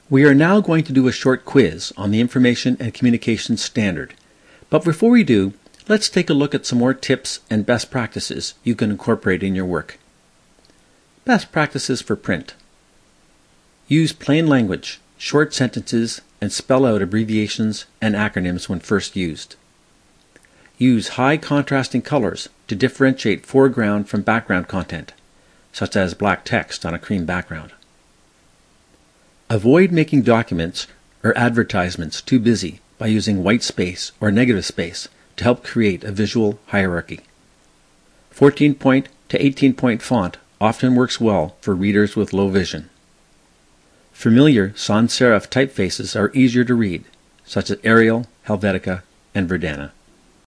We are now going to do a short quiz on the Information and Communications Standard. But before we do, let's take a look at some more tips and best practices you can incorporate in your work. Best practices for print. Use plain language, short sentences, and spell out abbreviations and acronyms when first used. Use high contrasting colors to differentiate foreground from background content, such as black text on a cream background. Avoid making documents or advertisements too busy by using white space or negative space to help create a visual hierarchy. 14-point to 18-point font often works well for readers with low vision. Familiar sans serif typefaces are easier to read, such as Arial, Helvetica, and Verdana.